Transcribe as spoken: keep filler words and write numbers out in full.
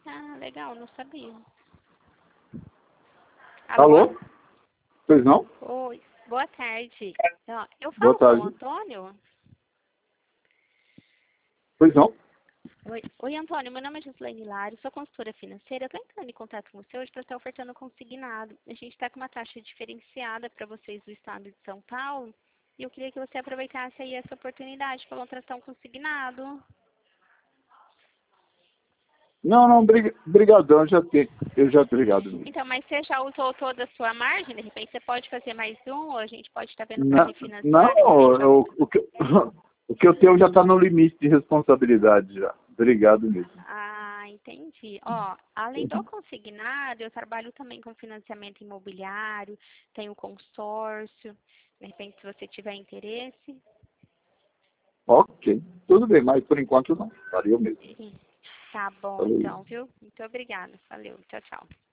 Ah, legal, não sabia. Alô? Alô? Pois não? Oi, boa tarde. Ó, eu Boa falo com tarde. o Antônio. Pois não? Oi, Oi, Antônio, meu nome é Gislaine Hilário, sou consultora financeira. Eu estou entrando em contato com você hoje para estar ofertando consignado. A gente está com uma taxa diferenciada para vocês do estado de São Paulo e eu queria que você aproveitasse aí essa oportunidade para contratar um consignado. Não, não, brig- brigadão, já tenho. Eu já tô ligado mesmo. Então, mas você já usou toda a sua margem? De repente você pode fazer mais um ou a gente pode estar vendo para Não, refinanciar? De não repente, eu, o, que, o que eu tenho já está no limite de responsabilidade já. Obrigado mesmo. Ah, entendi. Ó, além do consignado, eu trabalho também com financiamento imobiliário, tenho consórcio. De repente, se você tiver interesse. Ok, tudo bem, mas por enquanto não. Valeu mesmo. Sim. Tá bom, Valeu. então, viu? Muito obrigada. Valeu. Tchau, tchau.